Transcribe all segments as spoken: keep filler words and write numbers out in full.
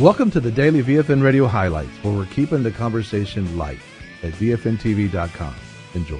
Welcome to the Daily V F N Radio Highlights, where we're keeping the conversation light at V F N T V dot com. Enjoy.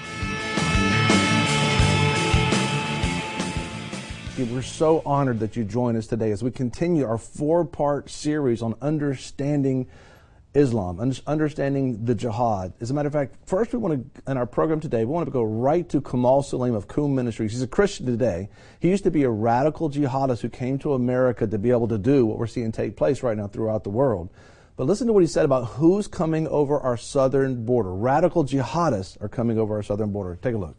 We're so honored that you join us today as we continue our four-part series on understanding Islam, understanding the jihad. As a matter of fact, first we want to, in our program today, we want to go right to Kamal Salim of Qum Ministries. He's a Christian today. He used to be a radical jihadist who came to America to be able to do what we're seeing take place right now throughout the world. But listen to what he said about who's coming over our southern border. Radical jihadists are coming over our southern border. Take a look.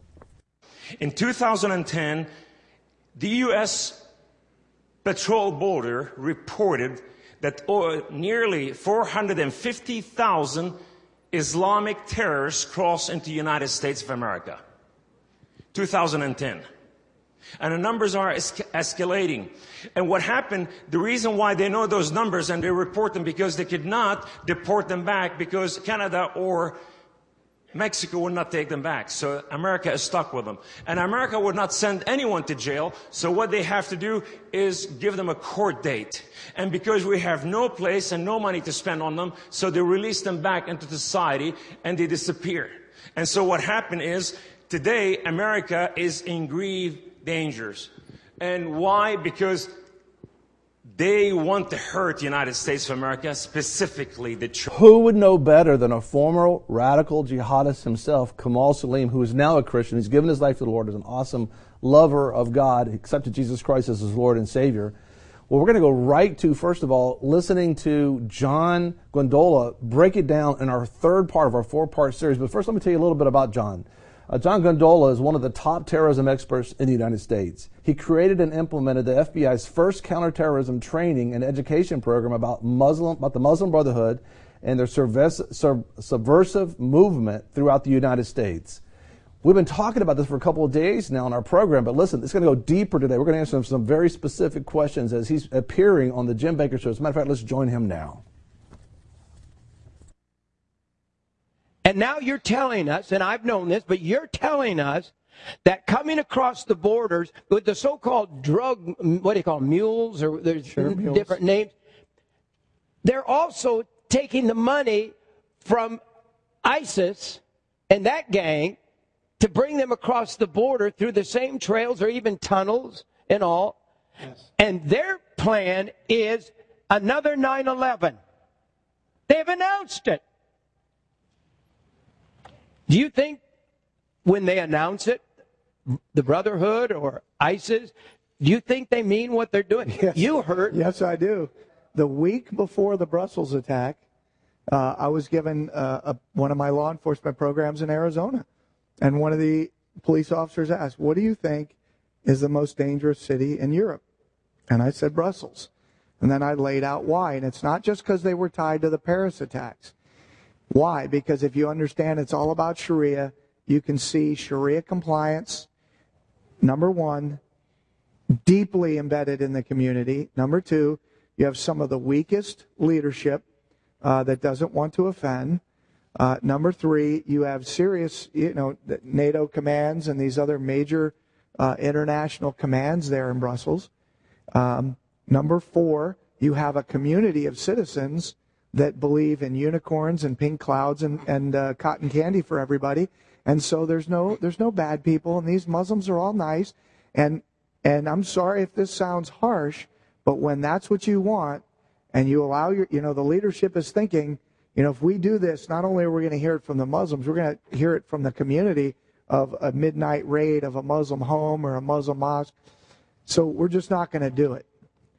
In two thousand ten, the U S Patrol Border reported that nearly four hundred fifty thousand Islamic terrorists crossed into the United States of America. two thousand ten. And the numbers are es- escalating. And what happened, the reason why they know those numbers and they report them, because they could not deport them back because Canada or Mexico would not take them back. So America is stuck with them. And America would not send anyone to jail. So what they have to do is give them a court date. And because we have no place and no money to spend on them, so they release them back into society and they disappear. And so what happened is, today America is in grave dangers. And why? Because they want to hurt the United States of America, specifically the church. Who would know better than a former radical jihadist himself, Kamal Salim, who is now a Christian. He's given his life to the Lord as an awesome lover of God, accepted Jesus Christ as his Lord and Savior. Well, we're going to go right to, first of all, listening to John Gondola break it down in our third part of our four-part series. But first, let me tell you a little bit about John. Uh, John Gondola is one of the top terrorism experts in the United States. He created and implemented the F B I's first counterterrorism training and education program about Muslim, about the Muslim Brotherhood and their subvers- sub- subversive movement throughout the United States. We've been talking about this for a couple of days now in our program, but listen, it's going to go deeper today. We're going to answer some, some very specific questions as he's appearing on the Jim Baker Show. As a matter of fact, let's join him now. And now you're telling us, and I've known this, but you're telling us that coming across the borders with the so-called drug, what do you call them, mules, or there's sure, different names, they're also taking the money from ISIS and that gang to bring them across the border through the same trails or even tunnels and all. Yes. And their plan is another nine eleven. They've announced it. Do you think when they announce it, the Brotherhood or ISIS, do you think they mean what they're doing? Yes. You heard. Yes, I do. The week before the Brussels attack, uh, I was given uh, a, one of my law enforcement programs in Arizona. And one of the police officers asked, what do you think is the most dangerous city in Europe? And I said, Brussels. And then I laid out why. And it's not just because they were tied to the Paris attacks. Why? Because if you understand it's all about Sharia, you can see Sharia compliance, number one, deeply embedded in the community. Number two, you have some of the weakest leadership uh, that doesn't want to offend. Uh, number three, you have serious, you know, NATO commands and these other major uh, international commands there in Brussels. Um, number four, you have a community of citizens that believe in unicorns and pink clouds and, and uh, cotton candy for everybody. And so there's no there's no bad people, and these Muslims are all nice. And and I'm sorry if this sounds harsh, but when that's what you want, and you allow your, you know, the leadership is thinking, you know, if we do this, not only are we going to hear it from the Muslims, we're going to hear it from the community of a midnight raid of a Muslim home or a Muslim mosque. So we're just not going to do it.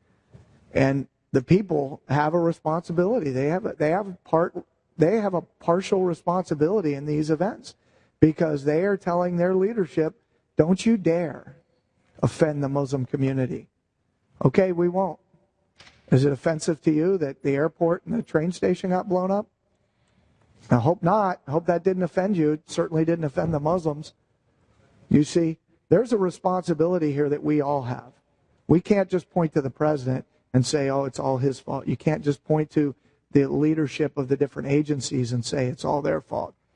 And the people have a responsibility. They have a, they have a part they have a partial responsibility in these events because they are telling their leadership, don't you dare offend the Muslim community. Okay, we won't. Is it offensive to you that the airport and the train station got blown up? I hope not. I hope that didn't offend you. It certainly didn't offend the Muslims. You see, there's a responsibility here that we all have. We can't just point to the president and say, oh, it's all his fault. You can't just point to the leadership of the different agencies and say it's all their fault.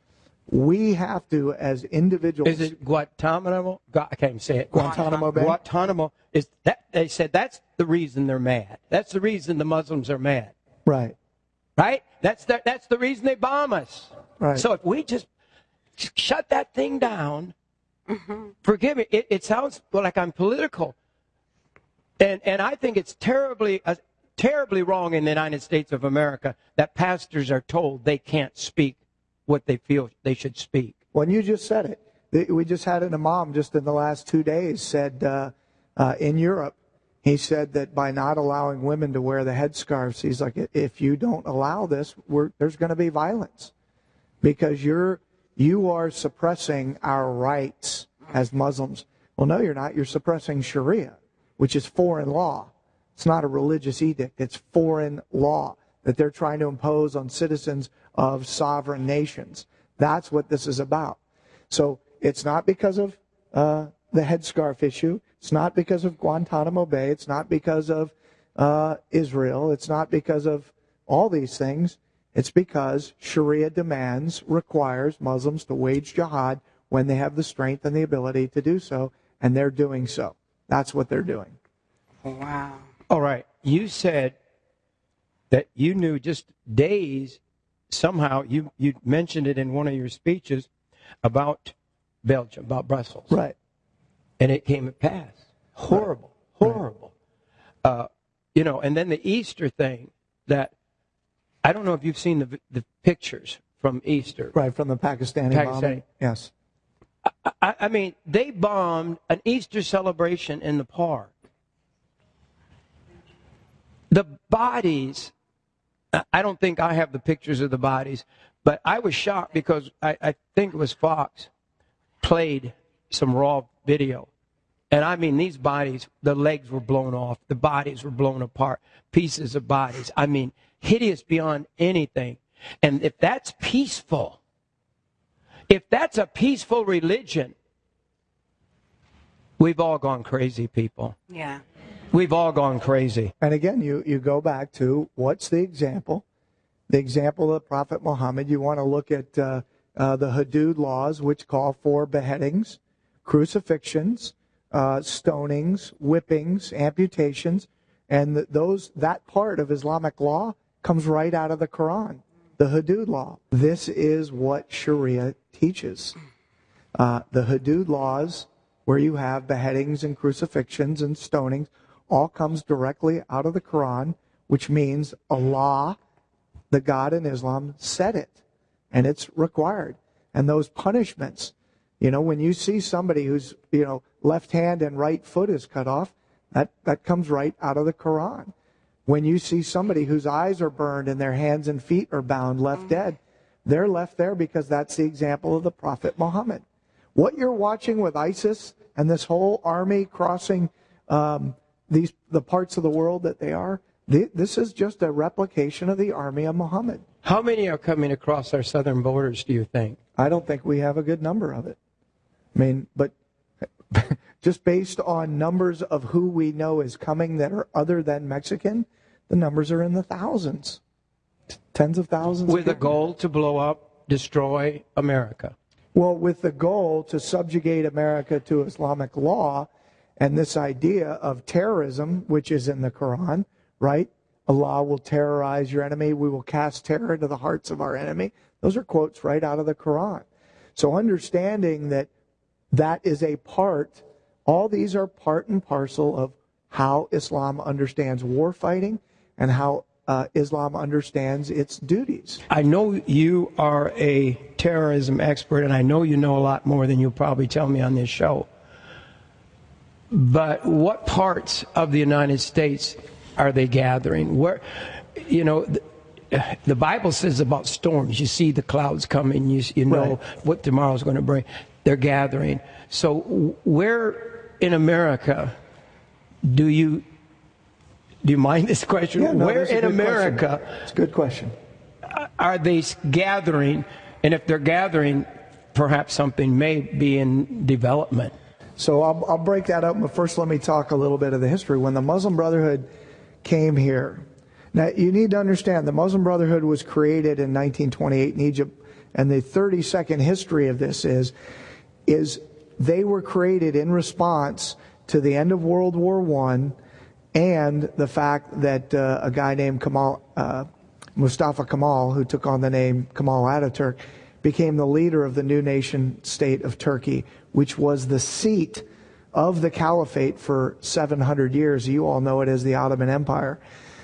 We have to, as individuals. Is it Guantanamo? I can't even say it. Guantanamo Bay? Guantanamo. Is that, they said that's the reason they're mad. That's the reason the Muslims are mad. Right. Right? That's the, that's the reason they bomb us. Right. So if we just shut that thing down, mm-hmm. forgive me, it, it sounds like I'm political. And and I think it's terribly uh, terribly wrong in the United States of America that pastors are told they can't speak what they feel they should speak. Well, you just said it. We just had an imam just in the last two days said uh, uh, in Europe, he said that by not allowing women to wear the headscarves, he's like, if you don't allow this, we're, there's going to be violence because you're you are suppressing our rights as Muslims. Well, no, you're not. You're suppressing Sharia, which is foreign law. It's not a religious edict. It's foreign law that they're trying to impose on citizens of sovereign nations. That's what this is about. So it's not because of uh, the headscarf issue. It's not because of Guantanamo Bay. It's not because of uh, Israel. It's not because of all these things. It's because Sharia demands, requires Muslims to wage jihad when they have the strength and the ability to do so, and they're doing so. That's what they're doing. Wow. All right. You said that you knew just days, somehow, you, you mentioned it in one of your speeches about Belgium, about Brussels. Right. And it came to pass. Horrible, right. horrible. Right. Uh, you know, and then the Easter thing that, I don't know if you've seen the the pictures from Easter. Right, from the Pakistani, Pakistani. bombing. Yes. I, I mean, they bombed an Easter celebration in the park. The bodies, I don't think I have the pictures of the bodies, but I was shocked because I, I think it was Fox played some raw video. And I mean, these bodies, the legs were blown off, the bodies were blown apart, pieces of bodies. I mean, hideous beyond anything. And if that's peaceful, if that's a peaceful religion, we've all gone crazy, people. Yeah. We've all gone crazy. And again, you, you go back to what's the example? The example of the Prophet Muhammad. You want to look at uh, uh, the Hudud laws, which call for beheadings, crucifixions, uh, stonings, whippings, amputations, and the, those that part of Islamic law comes right out of the Quran, the Hudud law. This is what Sharia teaches. Uh, the Hudud laws, where you have beheadings and crucifixions and stonings, all comes directly out of the Quran, which means Allah, the God in Islam, said it, and it's required. And those punishments, you know, when you see somebody whose, you know, left hand and right foot is cut off, that, that comes right out of the Quran. When you see somebody whose eyes are burned and their hands and feet are bound, left dead, they're left there because that's the example of the Prophet Muhammad. What you're watching with ISIS and this whole army crossing um, these the parts of the world that they are, they, this is just a replication of the army of Muhammad. How many are coming across our southern borders, do you think? I don't think we have a good number of it. I mean, but just based on numbers of who we know is coming that are other than Mexican, the numbers are in the thousands, tens of thousands. With a goal to blow up, destroy America. Well, with the goal to subjugate America to Islamic law and this idea of terrorism, which is in the Quran, right? Allah will terrorize your enemy. We will cast terror into the hearts of our enemy. Those are quotes right out of the Quran. So understanding that that is a part, all these are part and parcel of how Islam understands war fighting and how uh, Islam understands its duties. I know you are a terrorism expert, and I know you know a lot more than you'll probably tell me on this show. But what parts of the United States are they gathering? Where, you know, the, the Bible says about storms. You see the clouds coming. You, you know right. what tomorrow's going to bring. They're gathering. So where in America do you do you mind this question? Yeah, no, where in America question. It's a good question. Are they gathering? And if they're gathering, perhaps something may be in development. So I'll, I'll break that up, but first let me talk a little bit of the history. When the Muslim Brotherhood came here, now you need to understand the Muslim Brotherhood was created in nineteen twenty-eight in Egypt and the thirty second history of this is, is they were created in response to the end of World War One and the fact that uh, a guy named Kemal, uh, Mustafa Kemal, who took on the name Kemal Ataturk, became the leader of the new nation state of Turkey, which was the seat of the caliphate for seven hundred years. You all know it as the Ottoman Empire.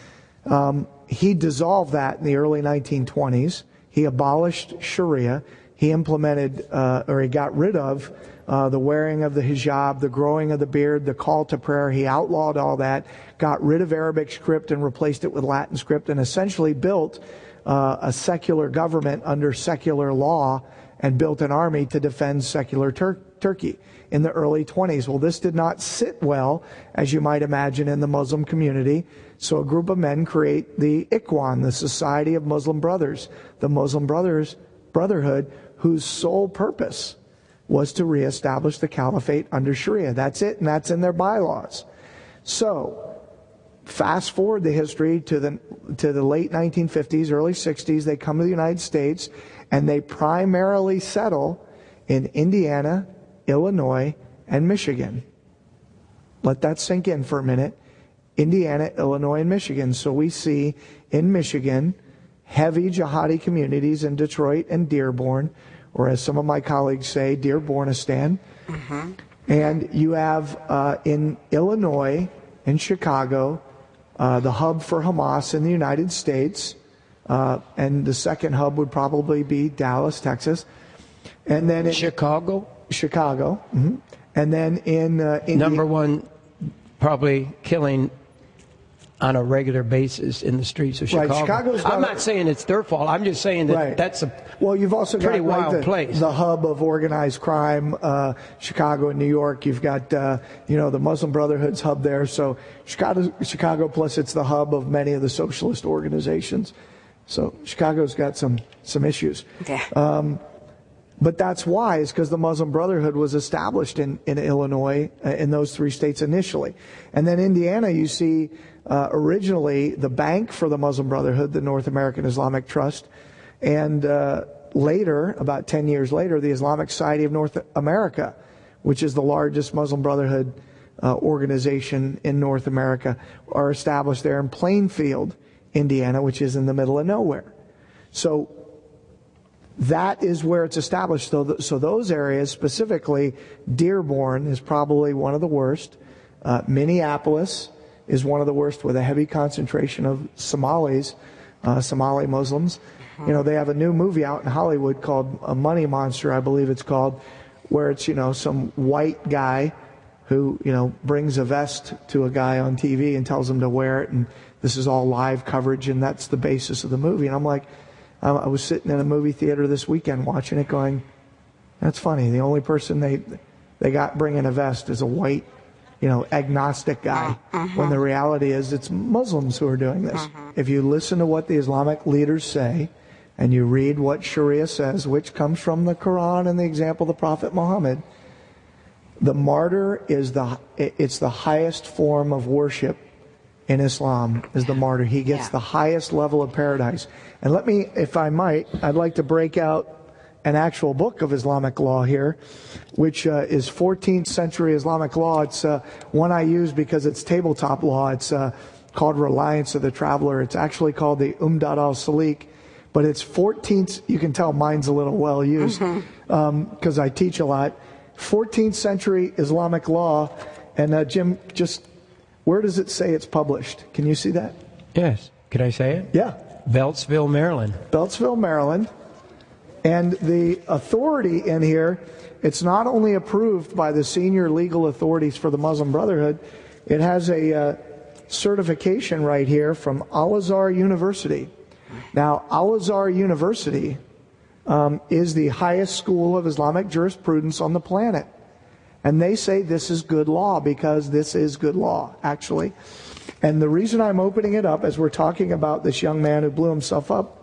Um, he dissolved that in the early nineteen twenties. He abolished Sharia. He implemented, uh, or he got rid of, uh, the wearing of the hijab, the growing of the beard, the call to prayer. He outlawed all that, got rid of Arabic script and replaced it with Latin script, and essentially built uh, a secular government under secular law and built an army to defend secular Tur- Turkey in the early twenties. Well, this did not sit well, as you might imagine, in the Muslim community. So a group of men create the Ikhwan, the Society of Muslim Brothers, the Muslim Brothers Brotherhood, whose sole purpose was to reestablish the caliphate under Sharia. That's it, and that's in their bylaws. So, fast forward the history to the to the late nineteen fifties, early sixties. They come to the United States, and they primarily settle in Indiana, Illinois, and Michigan. Let that sink in for a minute. Indiana, Illinois, and Michigan. So we see in Michigan heavy jihadi communities in Detroit and Dearborn, or as some of my colleagues say, Dearbornistan. Mm-hmm. And you have uh, in Illinois and Chicago, uh, the hub for Hamas in the United States, uh, and the second hub would probably be Dallas, Texas. And then in Chicago? Chicago. Mm-hmm. And then in uh, Indi- number one, probably killing on a regular basis in the streets of Chicago. Right, Chicago's I'm got not a, saying it's their fault. I'm just saying that right. that's a well, you've also pretty got like wild the, place. the hub of organized crime, uh, Chicago and New York. You've got uh, you know the Muslim Brotherhood's hub there. So Chicago, Chicago, plus it's the hub of many of the socialist organizations. So Chicago's got some some issues. Yeah. Um, But that's why, is because the Muslim Brotherhood was established in, in Illinois, uh, in those three states initially. And then Indiana, you see, uh, originally the bank for the Muslim Brotherhood, the North American Islamic Trust, and uh, later, about ten years later, the Islamic Society of North America, which is the largest Muslim Brotherhood uh, organization in North America, are established there in Plainfield, Indiana, which is in the middle of nowhere. So that is where it's established. So, th- so those areas, specifically Dearborn, is probably one of the worst. Uh, Minneapolis is one of the worst, with a heavy concentration of Somalis, uh, Somali Muslims. Mm-hmm. You know, they have a new movie out in Hollywood called A Money Monster, I believe it's called, where it's, you know, some white guy who, you know, brings a vest to a guy on T V and tells him to wear it, and this is all live coverage, and that's the basis of the movie. And I'm like, I was sitting in a movie theater this weekend watching it going, that's funny. The only person they they got bringing a vest is a white, you know, agnostic guy. Uh-huh. When the reality is it's Muslims who are doing this. Uh-huh. If you listen to what the Islamic leaders say and you read what Sharia says, which comes from the Quran and the example of the Prophet Muhammad, the martyr is the it's the highest form of worship in Islam, is the martyr. He gets yeah. the highest level of paradise. And let me, if I might, I'd like to break out an actual book of Islamic law here, which uh, is fourteenth century Islamic law. It's uh, one I use because it's tabletop law. It's uh, called Reliance of the Traveler. It's actually called the Umdat al-Salik, but it's fourteenth, you can tell mine's a little well used because mm-hmm. um, I teach a lot. fourteenth century Islamic law. And uh, Jim, just where does it say it's published? Can you see that? Yes. Can I say it? Yeah. Beltsville, Maryland. Beltsville, Maryland. And the authority in here, it's not only approved by the senior legal authorities for the Muslim Brotherhood, it has a uh, certification right here from Al-Azhar University. Now, Al-Azhar University um, is the highest school of Islamic jurisprudence on the planet. And they say this is good law because this is good law, actually. And the reason I'm opening it up as we're talking about this young man who blew himself up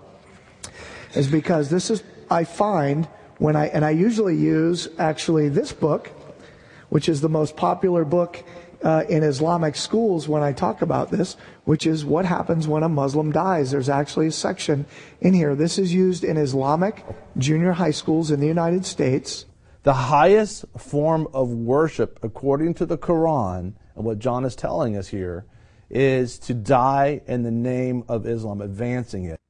is because this is, I find, when I, and I usually use actually this book, which is the most popular book uh, in Islamic schools when I talk about this, which is what happens when a Muslim dies. There's actually a section in here. This is used in Islamic junior high schools in the United States. The highest form of worship, according to the Quran, and what John is telling us here, is to die in the name of Islam, advancing it.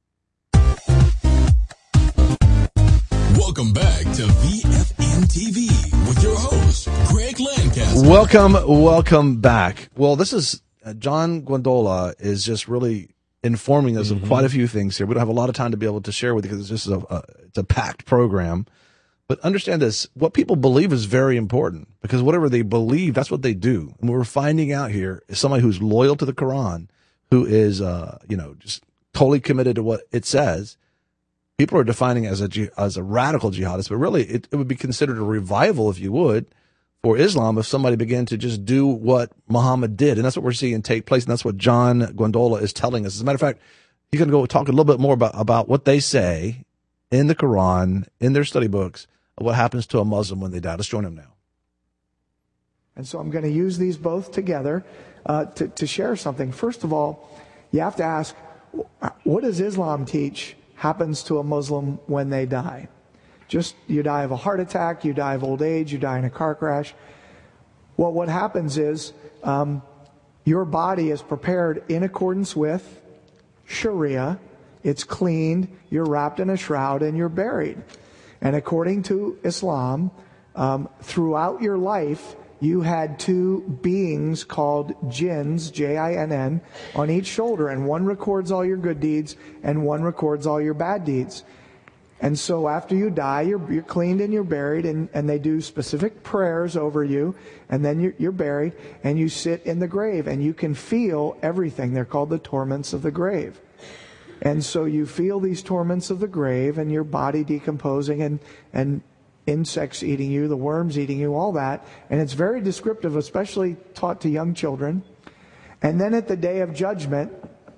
Welcome back to V F N T V with your host, Greg Lancaster. Welcome, welcome back. Well, this is, uh, John Guandola is just really informing us mm-hmm. of quite a few things here. We don't have a lot of time to be able to share with you because it's just a, a, it's a packed program. But understand this, what people believe is very important because whatever they believe, that's what they do. And what we're finding out here is somebody who's loyal to the Quran, who is, uh, you know, just totally committed to what it says. People are defining it as a, as a radical jihadist, but really it, it would be considered a revival, if you would, for Islam if somebody began to just do what Muhammad did. And that's what we're seeing take place. And that's what John Guandola is telling us. As a matter of fact, he's going to go talk a little bit more about, about what they say in the Quran, in their study books, of what happens to a Muslim when they die. Let's join him now. And so I'm going to use these both together uh, to, to share something. First of all, you have to ask, what does Islam teach happens to a Muslim when they die? Just, you die of a heart attack, you die of old age, you die in a car crash. Well, what happens is um, your body is prepared in accordance with Sharia. It's cleaned, you're wrapped in a shroud, and you're buried. And according to Islam, um, throughout your life, you had two beings called jinns, J I N N, on each shoulder. And one records all your good deeds, and one records all your bad deeds. And so after you die, you're, you're cleaned and you're buried, and, and they do specific prayers over you, and then you're, you're buried, and you sit in the grave, and you can feel everything. They're called the torments of the grave. And so you feel these torments of the grave, and your body decomposing, and, and insects eating you, the worms eating you, all that. And it's very descriptive, especially taught to young children. And then at the day of judgment,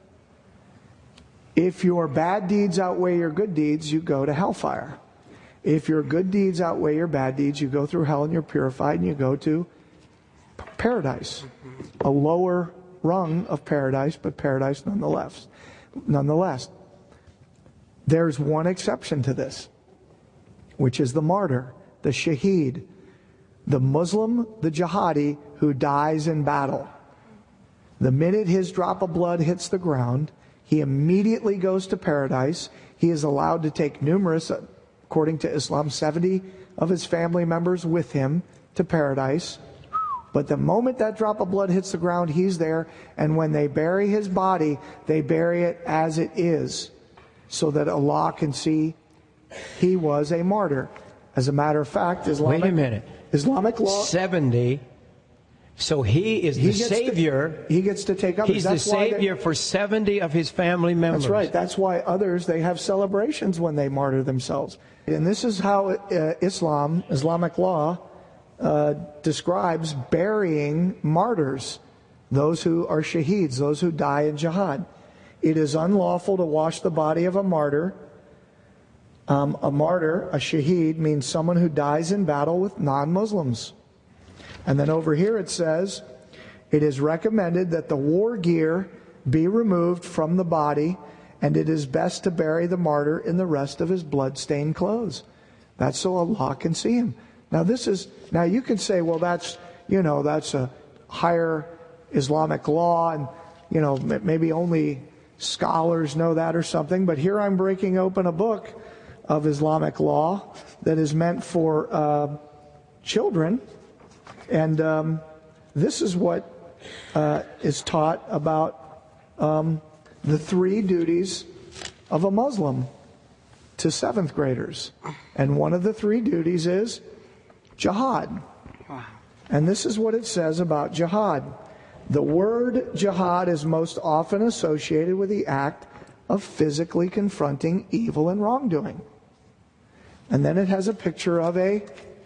if your bad deeds outweigh your good deeds, you go to hellfire. If your good deeds outweigh your bad deeds, you go through hell and you're purified and you go to paradise. A lower rung of paradise, but paradise nonetheless. Nonetheless, there's one exception to this, which is the martyr, the shaheed, the Muslim, the jihadi who dies in battle. The minute his drop of blood hits the ground, he immediately goes to paradise. He is allowed to take numerous, according to Islam, seventy of his family members with him to paradise. But the moment that drop of blood hits the ground, he's there. And when they bury his body, they bury it as it is, so that Allah can see he was a martyr. As a matter of fact, Islamic, Wait a minute. Islamic law... seventy... So he is the he Savior. To, he gets to take others. He's That's the Savior for seventy of his family members. That's right. That's why others, they have celebrations when they martyr themselves. And this is how uh, Islam, Islamic law, uh, describes burying martyrs, those who are shaheeds, those who die in jihad. It is unlawful to wash the body of a martyr. Um, a martyr, a shaheed, means someone who dies in battle with non-Muslims. And then over here it says, it is recommended that the war gear be removed from the body, and it is best to bury the martyr in the rest of his blood-stained clothes. That's so Allah can see him. Now this is, now you can say, well, that's, you know, that's a higher Islamic law, and, you know, maybe only scholars know that or something. But here I'm breaking open a book of Islamic law that is meant for uh, children. And um, this is what uh, is taught about um, the three duties of a Muslim to seventh graders. And one of the three duties is jihad. And this is what it says about jihad. The word jihad is most often associated with the act of physically confronting evil and wrongdoing. And then it has a picture of a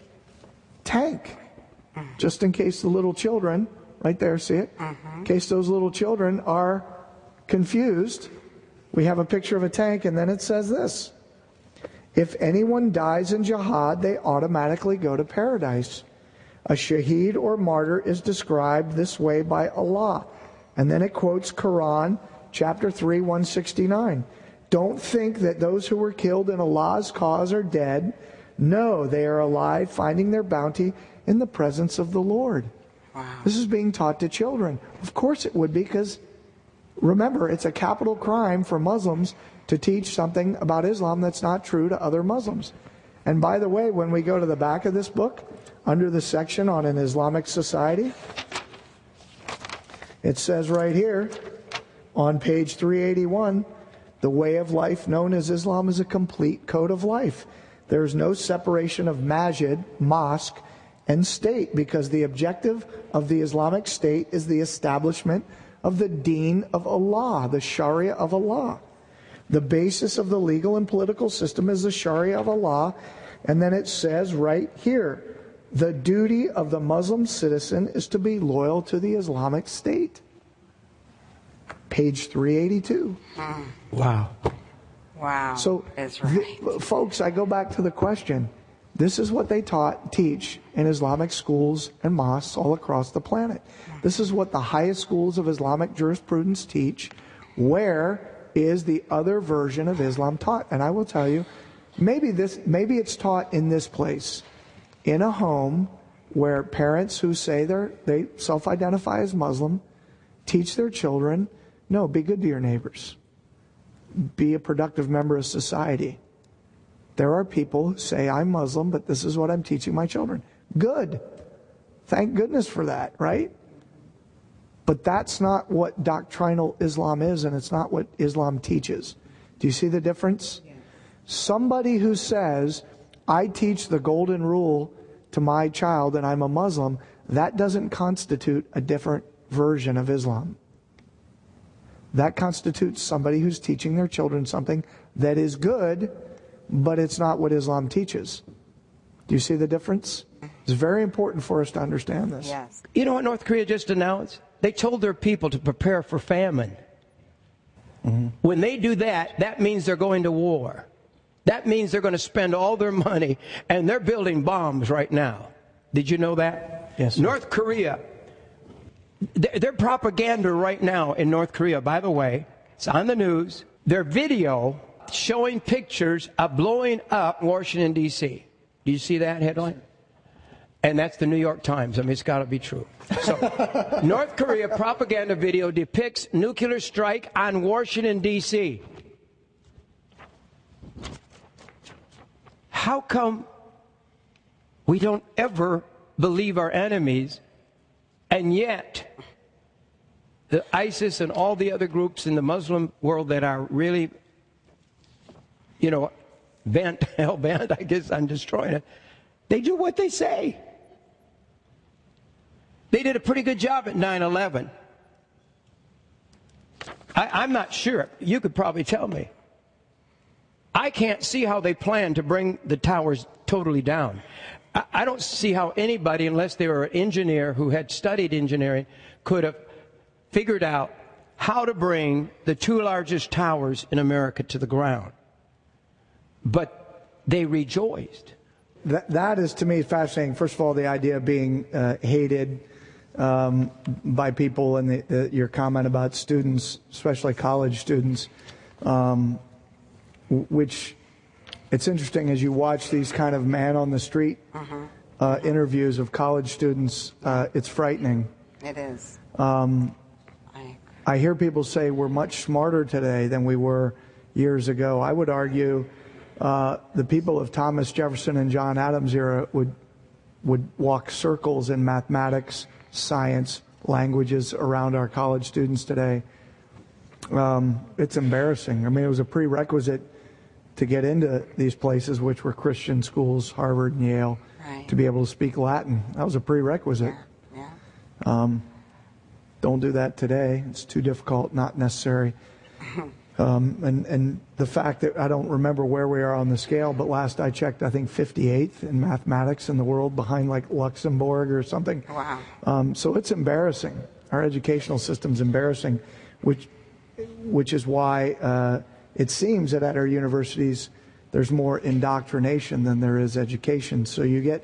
tank. Just in case the little children, right there, see it? Mm-hmm. In case those little children are confused, we have a picture of a tank, and then it says this. If anyone dies in jihad, they automatically go to paradise. A shaheed or martyr is described this way by Allah. And then it quotes Quran, chapter three, one sixty-nine. Don't think that those who were killed in Allah's cause are dead. No, they are alive, finding their bounty in the presence of the Lord. Wow. This is being taught to children. Of course it would be, because remember, it's a capital crime for Muslims to teach something about Islam that's not true to other Muslims. And by the way, when we go to the back of this book, under the section on an Islamic society, it says right here on page three eighty-one, the way of life known as Islam is a complete code of life. There is no separation of masjid, mosque, and state, because the objective of the Islamic State is the establishment of the deen of Allah, the Sharia of Allah. The basis of the legal and political system is the Sharia of Allah. And then it says right here, the duty of the Muslim citizen is to be loyal to the Islamic State. Page three eighty-two. Hmm. Wow. Wow. So, that's right. th- folks, I go back to the question. This is what they taught, teach in Islamic schools and mosques all across the planet. This is what the highest schools of Islamic jurisprudence teach. Where is the other version of Islam taught? And I will tell you, maybe this, maybe it's taught in this place, in a home where parents who say they're, they self-identify as Muslim teach their children, no, be good to your neighbors. Be a productive member of society. There are people who say, I'm Muslim, but this is what I'm teaching my children. Good. Thank goodness for that, right? But that's not what doctrinal Islam is, and it's not what Islam teaches. Do you see the difference? Yes. Somebody who says, I teach the golden rule to my child and I'm a Muslim, that doesn't constitute a different version of Islam. That constitutes somebody who's teaching their children something that is good, but it's not what Islam teaches. Do you see the difference? It's very important for us to understand this. Yes. You know what North Korea just announced? They told their people to prepare for famine. Mm-hmm. When they do that, that means they're going to war. That means they're going to spend all their money, and they're building bombs right now. Did you know that? Yes, sir. North Korea, their propaganda right now in North Korea, by the way, it's on the news, their video showing pictures of blowing up Washington, D C Do you see that headline? And that's the New York Times. I mean, it's got to be true. So, North Korea propaganda video depicts nuclear strike on Washington, D C How come we don't ever believe our enemies, and yet the ISIS and all the other groups in the Muslim world that are really, you know, bent, hell bent, I guess, on destroying it, they do what they say. They did a pretty good job at nine eleven. I, I'm not sure. You could probably tell me. I can't see how they plan to bring the towers totally down. I, I don't see how anybody, unless they were an engineer who had studied engineering, could have figured out how to bring the two largest towers in America to the ground. But they rejoiced. That, that is, to me, fascinating. First of all, the idea of being uh, hated um, by people, and the, the, your comment about students, especially college students, um, which it's interesting as you watch these kind of man-on-the-street uh-huh. uh, interviews of college students, uh, it's frightening. It is. Um, I, I hear people say we're much smarter today than we were years ago. I would argue uh, the people of Thomas Jefferson and John Adams era would would walk circles in mathematics, science, languages around our college students today. Um, it's embarrassing. I mean, it was a prerequisite to get into these places, which were Christian schools, Harvard and Yale, right. to be able to speak Latin. That was a prerequisite. Yeah. Yeah. Um, don't do that today. It's too difficult, not necessary. Um, and, and the fact that I don't remember where we are on the scale, but last I checked, I think fifty-eighth in mathematics in the world, behind like Luxembourg or something. Wow. Um, so it's embarrassing. Our educational system's embarrassing, which which is why uh, it seems that at our universities there's more indoctrination than there is education. So you get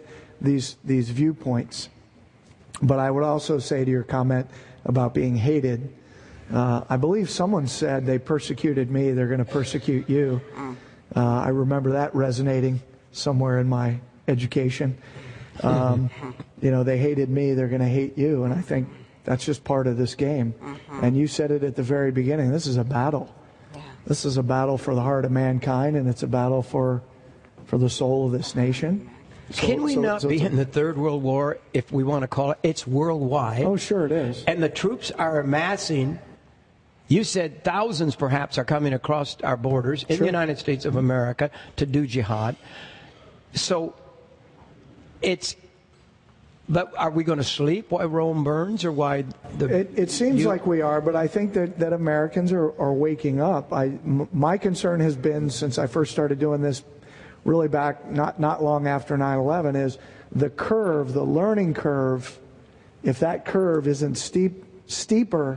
these these viewpoints. But I would also say to your comment about being hated, uh, I believe someone said they persecuted me, they're going to persecute you. Uh, I remember that resonating somewhere in my education. Um, you know, they hated me, they're going to hate you. And I think that's just part of this game. Mm-hmm. And you said it at the very beginning. This is a battle. Yeah. This is a battle for the heart of mankind, and it's a battle for for the soul of this nation. So, Can we so, not so be in the Third World War, if we want to call it? It's worldwide. Oh, sure it is. And the troops are amassing. You said thousands perhaps are coming across our borders in Sure. the United States of America to do jihad. So it's, but are we going to sleep while Rome burns, or why the... It, it seems you, like we are, but I think that, that Americans are, are waking up. I, m- my concern has been, since I first started doing this, really back not, not long after nine eleven, is the curve, the learning curve, if that curve isn't steep, steeper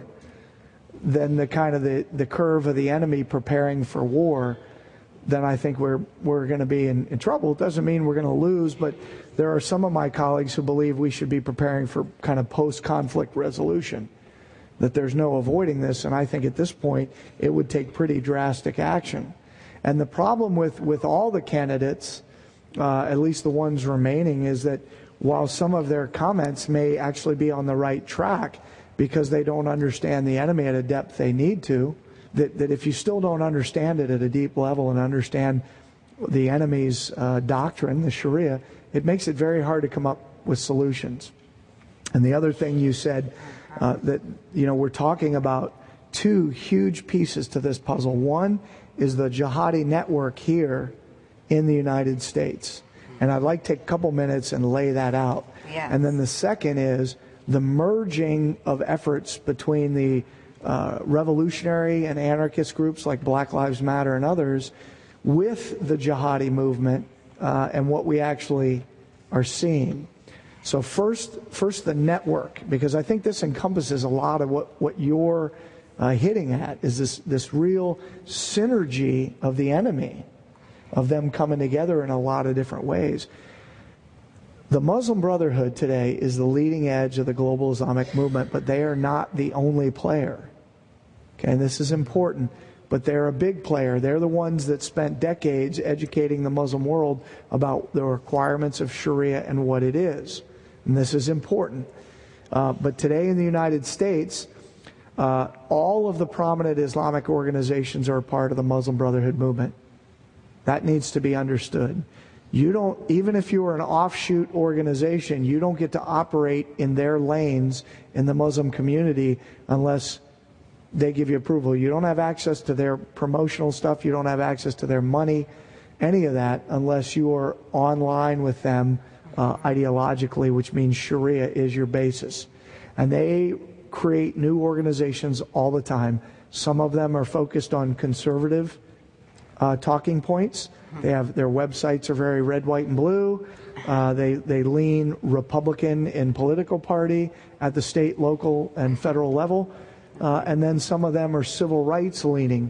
than the kind of the, the curve of the enemy preparing for war, then I think we're we're going to be in, in trouble. It doesn't mean we're going to lose, but there are some of my colleagues who believe we should be preparing for kind of post-conflict resolution, that there's no avoiding this, and I think at this point it would take pretty drastic action. And the problem with, with all the candidates, uh, at least the ones remaining, is that while some of their comments may actually be on the right track because they don't understand the enemy at a depth they need to, that, that if you still don't understand it at a deep level and understand the enemy's uh, doctrine, the Sharia, it makes it very hard to come up with solutions. And the other thing you said, uh, that, you know, we're talking about two huge pieces to this puzzle. One is the jihadi network here in the United States. And I'd like to take a couple minutes and lay that out. Yes. And then the second is the merging of efforts between the uh, revolutionary and anarchist groups like Black Lives Matter and others with the jihadi movement uh, and what we actually are seeing. So first, first the network, because I think this encompasses a lot of what, what you're Uh, hitting at, is this, this real synergy of the enemy, of them coming together in a lot of different ways. The Muslim Brotherhood today is the leading edge of the global Islamic movement, but they are not the only player. Okay, and this is important, but they're a big player. They're the ones that spent decades educating the Muslim world about the requirements of Sharia and what it is. And this is important. Uh, but today in the United States, Uh, all of the prominent Islamic organizations are a part of the Muslim Brotherhood movement. That needs to be understood. You don't, even if you are an offshoot organization, you don't get to operate in their lanes in the Muslim community unless they give you approval. You don't have access to their promotional stuff. You don't have access to their money, any of that, unless you are online with them uh, ideologically, which means Sharia is your basis. And they create new organizations all the time. Some of them are focused on conservative uh, talking points. They have their websites are very red, white, and blue. Uh, they they lean Republican in political party at the state, local, and federal level, uh, and then some of them are civil rights leaning,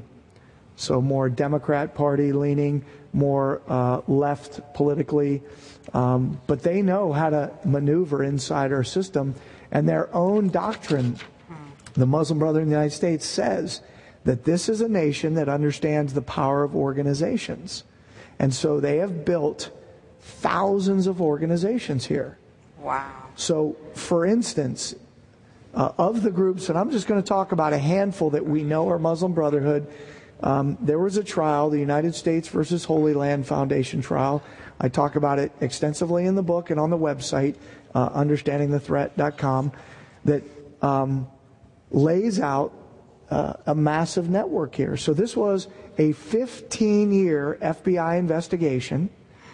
so more Democrat Party leaning, more uh, left politically. Um, but they know how to maneuver inside our system. And their own doctrine, the Muslim Brotherhood in the United States, says that this is a nation that understands the power of organizations. And so they have built thousands of organizations here. Wow. So, for instance, uh, of the groups, and I'm just going to talk about a handful that we know are Muslim Brotherhood, um, there was a trial, the United States versus Holy Land Foundation trial. I talk about it extensively in the book and on the website, uh, understanding the threat dot com, that um, lays out uh, a massive network here. So this was a fifteen-year F B I investigation,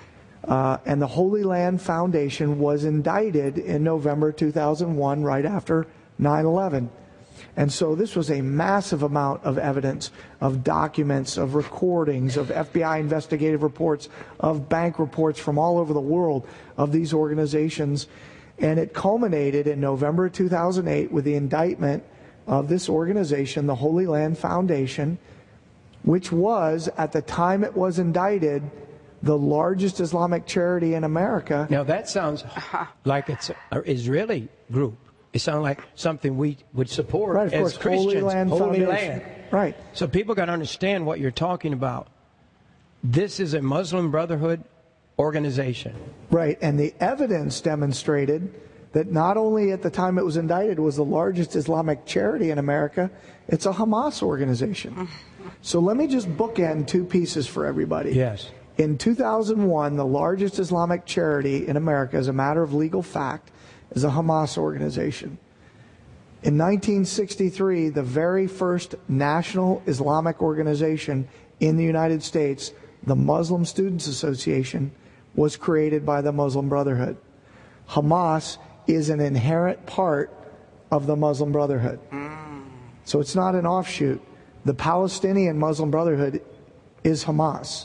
uh, and the Holy Land Foundation was indicted in November two thousand one, right after nine eleven. And so this was a massive amount of evidence, of documents, of recordings, of F B I investigative reports, of bank reports from all over the world of these organizations. And it culminated in November two thousand eight with the indictment of this organization, the Holy Land Foundation, which was, at the time it was indicted, the largest Islamic charity in America. Now that sounds like it's an Israeli group. It sounds like something we would support Right, of as course, Christians. Holy Land Holy Foundation. Land. Right. So people got to understand what you're talking about. This is a Muslim Brotherhood organization. Right, and the evidence demonstrated that not only at the time it was indicted was the largest Islamic charity in America, it's a Hamas organization. So let me just bookend two pieces for everybody. Yes. In two thousand one, the largest Islamic charity in America, as a matter of legal fact, is a Hamas organization. In nineteen sixty-three, the very first national Islamic organization in the United States, the Muslim Students Association, was created by the Muslim Brotherhood. Hamas is an inherent part of the Muslim Brotherhood. So it's not an offshoot. The Palestinian Muslim Brotherhood is Hamas.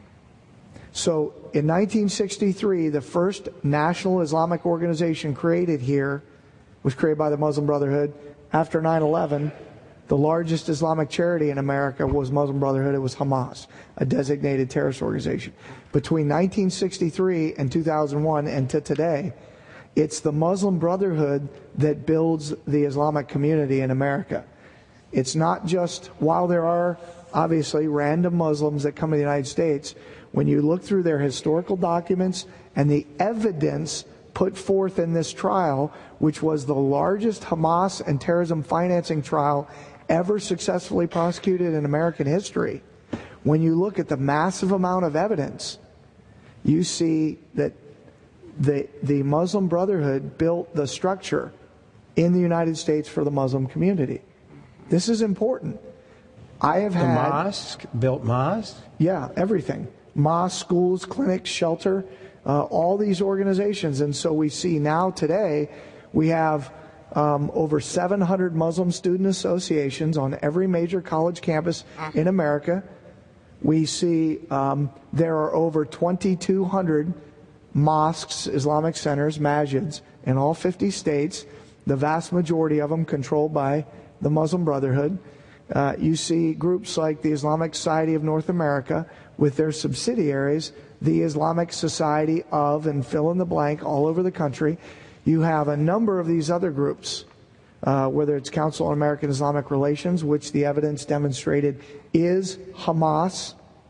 So in nineteen sixty-three, the first national Islamic organization created here was created by the Muslim Brotherhood. After nine eleven, the largest Islamic charity in America was Muslim Brotherhood. It was Hamas, a designated terrorist organization. Between nineteen sixty-three and two thousand one and to today, it's the Muslim Brotherhood that builds the Islamic community in America. It's not just, while there are obviously random Muslims that come to the United States, when you look through their historical documents and the evidence put forth in this trial, which was the largest Hamas and terrorism financing trial ever successfully prosecuted in American history, when you look at the massive amount of evidence, you see that the the Muslim Brotherhood built the structure in the United States for the Muslim community. This is important. I have The had mosque, built mosques? yeah, everything. Mosques, schools, clinics, shelter, uh, all these organizations. And so we see now today, we have um, over seven hundred Muslim student associations on every major college campus in America. We see um, there are over twenty-two hundred mosques, Islamic centers, masjids, in all fifty states, the vast majority of them controlled by the Muslim Brotherhood. Uh, you see groups like the Islamic Society of North America with their subsidiaries, the Islamic Society of, and fill in the blank, all over the country. You have a number of these other groups, uh, whether it's Council on American Islamic Relations, which the evidence demonstrated is Hamas,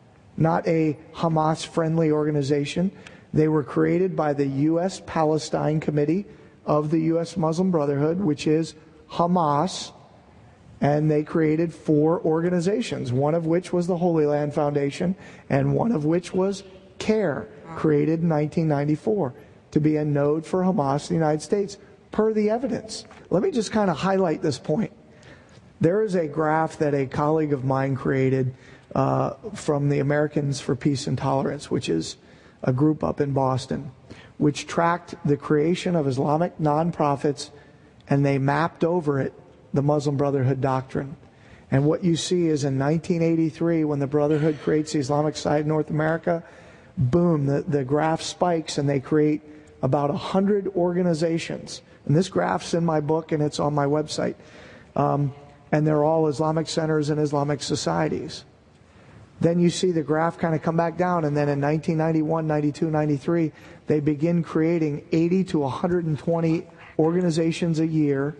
not a Hamas-friendly organization. They were created by the U S Palestine Committee of the U S Muslim Brotherhood, which is Hamas. And they created four organizations, one of which was the Holy Land Foundation, and one of which was CARE, created in nineteen ninety-four, to be a node for Hamas in the United States, per the evidence. Let me just kind of highlight this point. There is a graph that a colleague of mine created uh, from the Americans for Peace and Tolerance, which is a group up in Boston, which tracked the creation of Islamic nonprofits, and they mapped over it the Muslim Brotherhood doctrine. And what you see is in nineteen eighty-three, when the Brotherhood creates the Islamic Society of North America, boom, the, the graph spikes and they create about one hundred organizations. And this graph's in my book and it's on my website. Um, and they're all Islamic centers and Islamic societies. Then you see the graph kind of come back down, and then in nineteen ninety-one, ninety-two, ninety-three, they begin creating eighty to one hundred twenty organizations a year.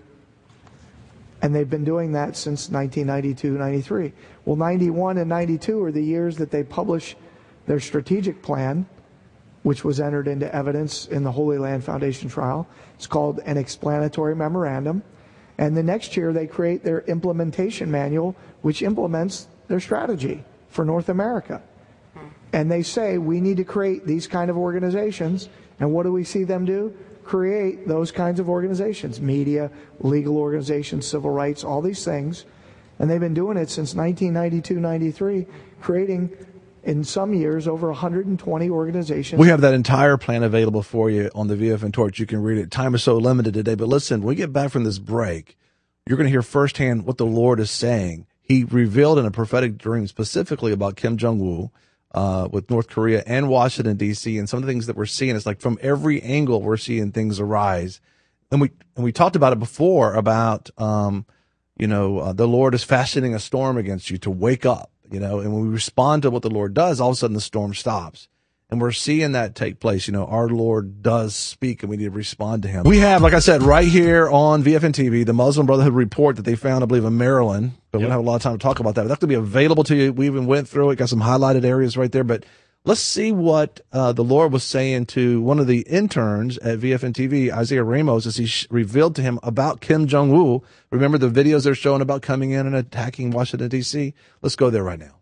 And they've been doing that since nineteen ninety-two, ninety-three. Well, ninety-one and ninety-two are the years that they publish their strategic plan, which was entered into evidence in the Holy Land Foundation trial. It's called an explanatory memorandum. And the next year they create their implementation manual, which implements their strategy for North America. And they say we need to create these kind of organizations. And what do we see them do? Create those kinds of organizations, media, legal organizations, civil rights, all these things. And they've been doing it since nineteen ninety-two, ninety-three, creating, in some years, over one hundred twenty organizations. We have that entire plan available for you on the V F N Torch. You can read it. Time is so limited today. But listen, when we get back from this break, you're going to hear firsthand what the Lord is saying. He revealed in a prophetic dream specifically about Kim Jong-un, Uh, with North Korea and Washington, D C, and some of the things that we're seeing. It's like from every angle we're seeing things arise. And we and we talked about it before about, um, you know, uh, the Lord is fashioning a storm against you to wake up, you know, and when we respond to what the Lord does, all of a sudden the storm stops. And we're seeing that take place. You know, our Lord does speak and we need to respond to him. We have, like I said, right here on V F N T V, the Muslim Brotherhood report that they found, I believe, in Maryland. But we don't have a lot of time to talk about that. But that's going to be available to you. We even went through it, got some highlighted areas right there. But let's see what uh, the Lord was saying to one of the interns at V F N T V, Isaiah Ramos, as he sh- revealed to him about Kim Jong-un. Remember the videos they're showing about coming in and attacking Washington, D C? Let's go there right now.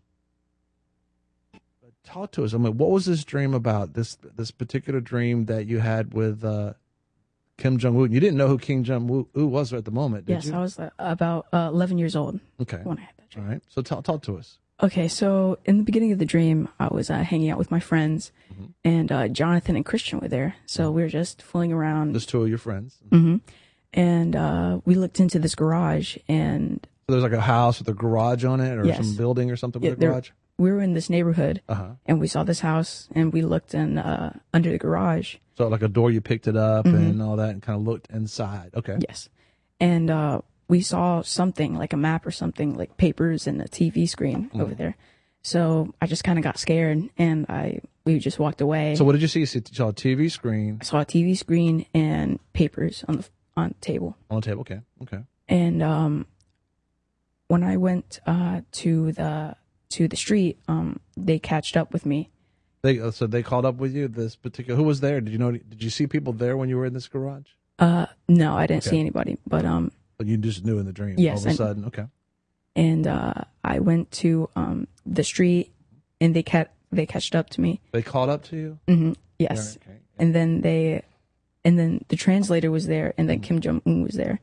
Talk to us. I mean, what was this dream about? This this particular dream that you had with uh, Kim Jong-un. You didn't know who Kim Jong-un was at the moment, did yes, you? I was uh, about uh, eleven years old Okay. when I had that dream. All right. So talk talk to us. Okay, so in the beginning of the dream, I was uh, hanging out with my friends, Mm-hmm. and uh, Jonathan and Christian were there. So we were just fooling around. Just two of your friends. hmm And uh, we looked into this garage, and So there's like a house with a garage on it, or Yes. some building or something yeah, with a there- garage. we were in this neighborhood, Uh-huh. and we saw this house, and we looked in uh, under the garage. So like a door, you picked it up Mhm. and all that, and kind of looked inside. Okay. Yes, and uh, we saw something like a map or something, like papers and a T V screen Mm. over there. So I just kind of got scared, and I we just walked away. So what did you see? You saw a T V screen I saw a T V screen and papers on the on the table. on the table. Okay. Okay. And um, when I went uh, to the to the street, um, they catched up with me. They uh, so they called up with you. This particular who was there? Did you know? Did you see people there when you were in this garage? Uh, no, I didn't Okay. see anybody, but um, But you just knew in the dream. Yes, All of a and- sudden. Okay. and uh, I went to um the street, and they cat they catched up to me. They called up to you. hmm Yes, Okay. and then they, and then the translator was there, and then Mm-hmm. Kim Jong Un was there,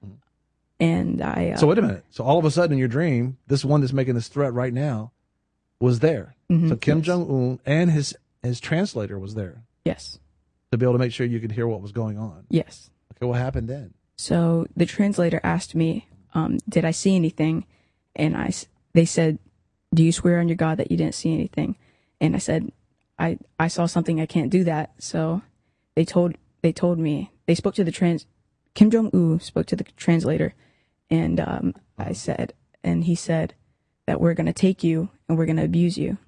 and I. Uh, So wait a minute. So all of a sudden in your dream, this one that's making this threat right now was there. Mhm, So Kim yes. Jong Un and his his translator was there Yes, to be able to make sure you could hear what was going on. yes. Okay, what happened then? So the translator asked me, um, "Did I see anything?" And I, s- they said, "Do you swear on your God that you didn't see anything?" And I said, "I, I saw something. I can't do that." So they told, they told me, they spoke to the trans, Kim Jong Un spoke to the translator, and um, I said, and he said that we're gonna take you and we're gonna abuse you.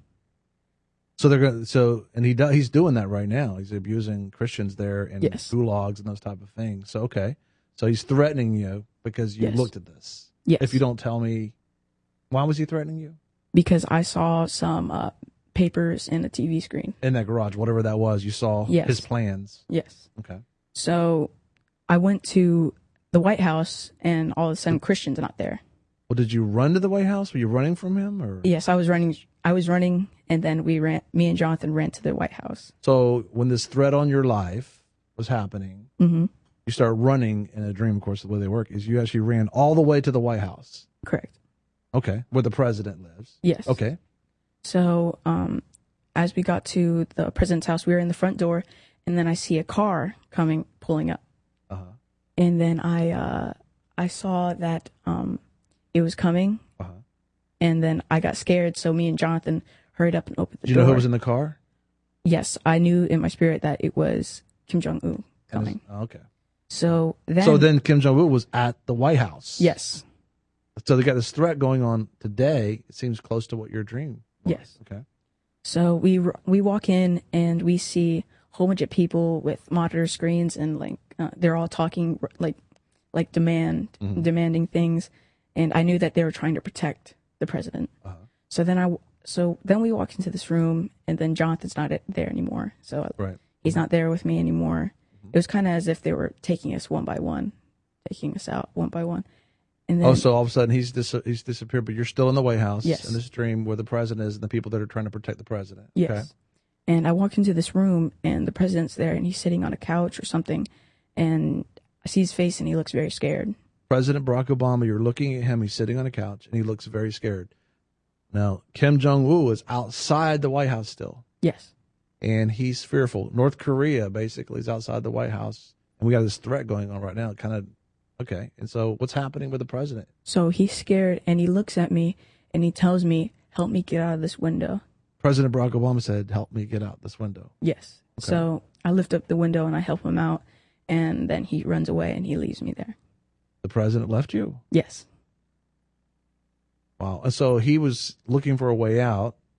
So they're going. So and he do, he's doing that right now. He's abusing Christians there and Yes. gulags and those type of things. So okay. So he's threatening you because you Yes. looked at this. Yes. If you don't tell me, why was he threatening you? Because I saw some uh, papers and a T V screen. In that garage, whatever that was, you saw Yes. his plans. Yes. Okay. So I went to the White House, and all of a sudden Christian's not there. Well, did you run to the White House? Were you running from him, or Yes, I was running. I was running, and then we ran. Me and Jonathan ran to the White House. so? When this threat on your life was happening, hmm you start running in a dream. Of course, the way they work is you actually ran all the way to the White House. Correct. Okay, where the president lives. Yes. Okay. So, um, as we got to the president's house, we were in the front door, and then I see a car coming, pulling up, Uh huh. and then I, uh, I saw that um, it was coming, Uh huh. and then I got scared. So me and Jonathan hurried up and opened the Did you door. know who was in the car? Yes, I knew in my spirit that it was Kim Jong Un coming. Oh, okay. So then, So then Kim Jong Un was at the White House. yes, So they got this threat going on today. It seems close to what your dream was. Yes. Okay. so we r- we walk in and we see a whole bunch of people with monitor screens, and like uh, they're all talking r- like like demand Mhm. demanding things, and I knew that they were trying to protect the president. Uh-huh. So then I w- so then we walked into this room, and then Jonathan's not at- there anymore. So Right. he's not there with me anymore. It was kind of as if they were taking us one by one, taking us out one by one. And then, Oh, so all of a sudden he's dis- he's disappeared, but you're still in the White House Yes. in this dream where the president is and the people that are trying to protect the president. yes. Okay. And I walk into this room, and the president's there, and he's sitting on a couch or something, and I see his face, and he looks very scared. President Barack Obama, you're looking at him. He's sitting on a couch and he looks very scared. Now, Kim Jong Un is outside the White House still, Yes. and he's fearful. North Korea basically is outside the White House, and we got this threat going on right now. Kind of okay. And so, what's happening with the president? So he's scared, and he looks at me, and he tells me, "Help me get out of this window." President Barack Obama said, "Help me get out this window." Yes. Okay. So I lift up the window, and I help him out, and then he runs away, and he leaves me there. The president left you. Yes. Wow. And so he was looking for a way out.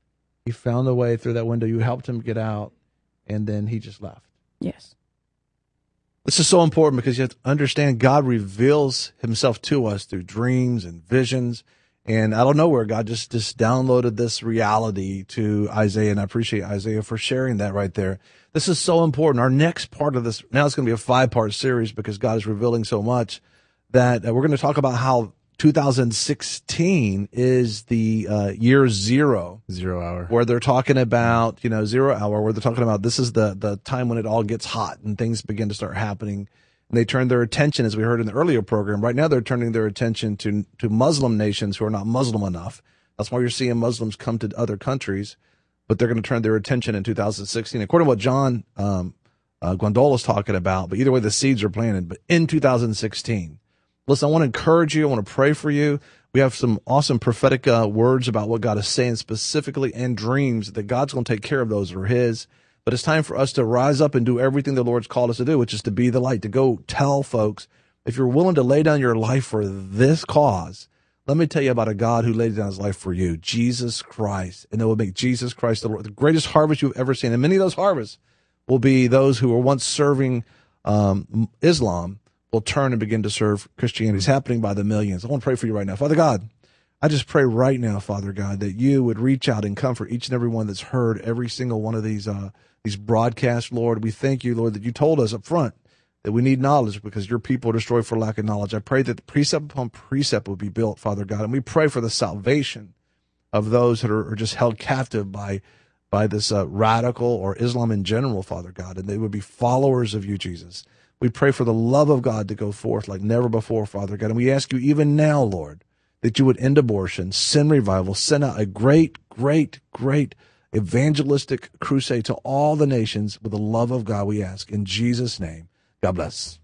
He found a way through that window. You helped him get out, and then he just left. Yes. This is so important because you have to understand God reveals himself to us through dreams and visions. And I don't know where God just, just downloaded this reality to Isaiah, and I appreciate Isaiah for sharing that right there. This is so important. Our next part of this, now it's going to be a five-part series because God is revealing so much that uh, we're going to talk about how two thousand sixteen is the uh, year zero. Zero hour. Where they're talking about, you know, zero hour, where they're talking about this is the, the time when it all gets hot and things begin to start happening. And they turn their attention, as we heard in the earlier program. Right now they're turning their attention to, to Muslim nations who are not Muslim enough. That's why you're seeing Muslims come to other countries, but they're going to turn their attention in two thousand sixteen. According to what John um, uh, Guandola is talking about, but either way the seeds are planted, but in two thousand sixteen. Listen, I want to encourage you. I want to pray for you. We have some awesome prophetic uh, words about what God is saying specifically and dreams that God's going to take care of those that are his. But it's time for us to rise up and do everything the Lord's called us to do, which is to be the light, to go tell folks, if you're willing to lay down your life for this cause, let me tell you about a God who laid down his life for you, Jesus Christ. And that will make Jesus Christ the, Lord, the greatest harvest you've ever seen. And many of those harvests will be those who were once serving um, Islam will turn and begin to serve Christianity. It's happening by the millions. I want to pray for you right now. Father God, I just pray right now, Father God, that you would reach out and comfort each and every one that's heard every single one of these uh, these broadcasts, Lord. We thank you, Lord, that you told us up front that we need knowledge because your people are destroyed for lack of knowledge. I pray that the precept upon precept will be built, Father God, and we pray for the salvation of those that are, are just held captive by by this uh, radical or Islam in general, Father God, and they would be followers of you, Jesus. We pray for the love of God to go forth like never before, Father God. And we ask you even now, Lord, that you would end abortion, send revival, send out a great, great, great evangelistic crusade to all the nations with the love of God, we ask. In Jesus' name, God bless.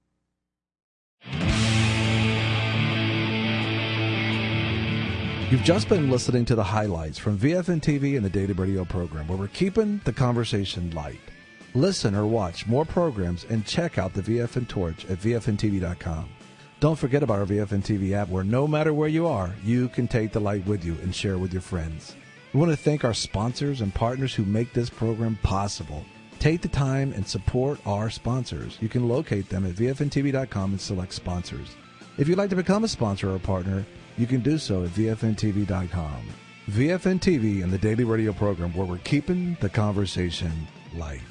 You've just been listening to the highlights from V F N T V and the Daily Radio program, where we're keeping the conversation light. Listen or watch more programs and check out the V F N Torch at V F N T V dot com. Don't forget about our V F N T V app, where no matter where you are, you can take the light with you and share with your friends. We want to thank our sponsors and partners who make this program possible. Take the time and support our sponsors. You can locate them at V F N T V dot com and select sponsors. If you'd like to become a sponsor or a partner, you can do so at V F N T V dot com. V F N T V and the Daily Radio program, where we're keeping the conversation light.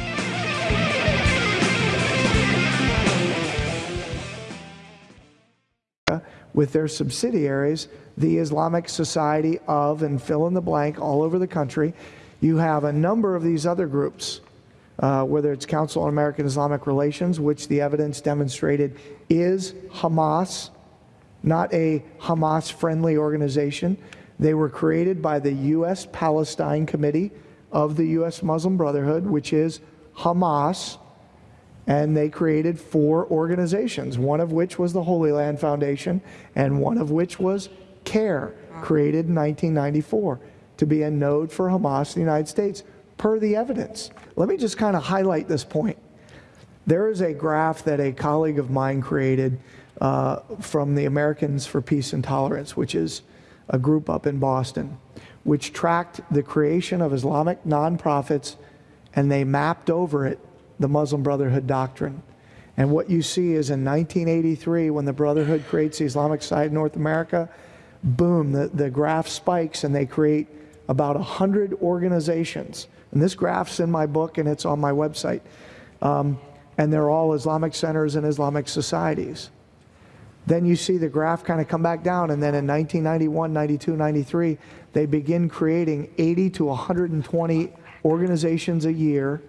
With their subsidiaries, the Islamic Society of, and fill in the blank, all over the country. You have a number of these other groups, uh, whether it's Council on American Islamic Relations, which the evidence demonstrated is Hamas, not a Hamas-friendly organization. They were created by the U S Palestine Committee of the U S Muslim Brotherhood, which is Hamas. And they created four organizations, one of which was the Holy Land Foundation, and one of which was CARE, created in nineteen ninety-four, to be a node for Hamas in the United States, per the evidence. Let me just kind of highlight this point. There is a graph that a colleague of mine created uh, from the Americans for Peace and Tolerance, which is a group up in Boston, which tracked the creation of Islamic nonprofits, and they mapped over it the Muslim Brotherhood doctrine. And what you see is in nineteen eighty-three, when the Brotherhood creates the Islamic side in North America, boom, the, the graph spikes and they create about one hundred organizations. And this graph's in my book and it's on my website. Um, and they're all Islamic centers and Islamic societies. Then you see the graph kind of come back down, and then in nineteen ninety-one, ninety-two, ninety-three, they begin creating eighty to one hundred twenty organizations a year.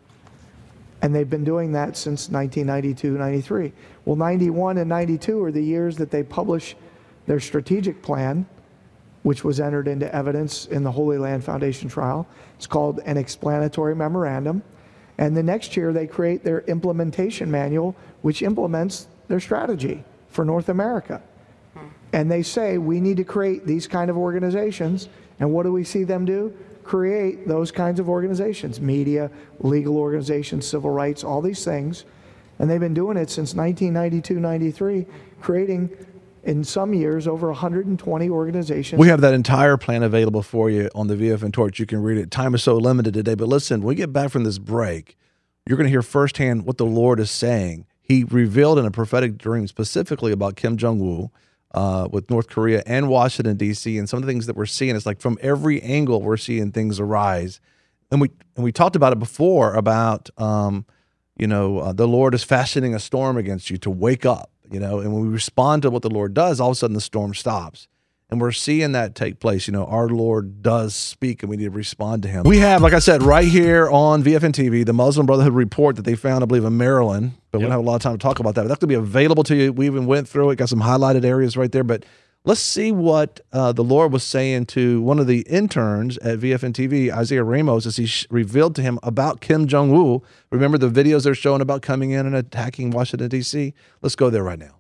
And they've been doing that since nineteen ninety-two, ninety-three. Well, ninety-one and ninety-two are the years that they publish their strategic plan, which was entered into evidence in the Holy Land Foundation trial. It's called an explanatory memorandum. And the next year they create their implementation manual, which implements their strategy for North America. And they say, we need to create these kind of organizations. And what do we see them do? Create those kinds of organizations, media, legal organizations, civil rights, all these things. And they've been doing it since nineteen ninety-two, ninety-three, creating in some years, over one hundred twenty organizations. We have that entire plan available for you on the V F N Torch. You can read it. Time is so limited today. But listen, when we get back from this break, you're going to hear firsthand what the Lord is saying. He revealed in a prophetic dream specifically about Kim Jong-un uh, with North Korea and Washington, D C, and some of the things that we're seeing. It's like from every angle we're seeing things arise. And we and we talked about it before about, um, you know, uh, the Lord is fashioning a storm against you to wake up, you know, and when we respond to what the Lord does, all of a sudden the storm stops. And we're seeing that take place. You know, our Lord does speak and we need to respond to him. We have, like I said, right here on V F N T V, the Muslim Brotherhood report that they found, I believe, in Maryland. But yep. we don't have a lot of time to talk about that. But that's going to be available to you. We even went through it, got some highlighted areas right there. But let's see what uh, the Lord was saying to one of the interns at V F N T V, Isaiah Ramos, as he sh- revealed to him about Kim Jong-un. Remember the videos they're showing about coming in and attacking Washington, D C? Let's go there right now.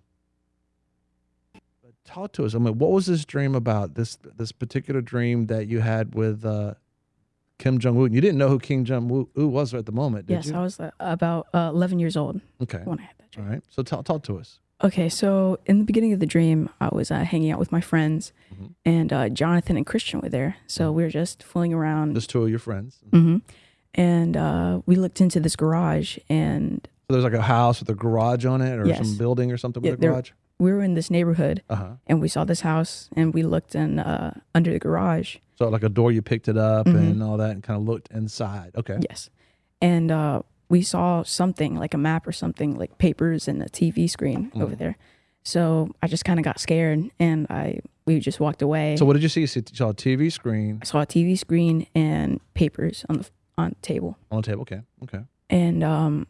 Talk to us. I mean, what was this dream about? This this particular dream that you had with uh, Kim Jong-un. You didn't know who Kim Jong-un was at the moment, did yes, you? I was uh, about uh, eleven years old. Okay. When I had that dream. All right. So talk talk to us. Okay, so in the beginning of the dream, I was uh, hanging out with my friends, mm-hmm. and uh, Jonathan and Christian were there. So mm-hmm. we were just fooling around. Just two of your friends. Mm-hmm. And uh, we looked into this garage, and so there's like a house with a garage on it, or yes. some building or something yeah, with a garage. There, we were in this neighborhood, uh-huh. and we saw this house, and we looked in uh, under the garage. So like a door, you picked it up mm-hmm. and all that, and kind of looked inside. Okay. Yes, and uh, we saw something like a map or something, like papers and a T V screen mm-hmm. over there. So I just kind of got scared, and I we just walked away. So what did you see? You saw a T V screen. I saw a T V screen and papers on the on the table. On the table, okay, okay. And um,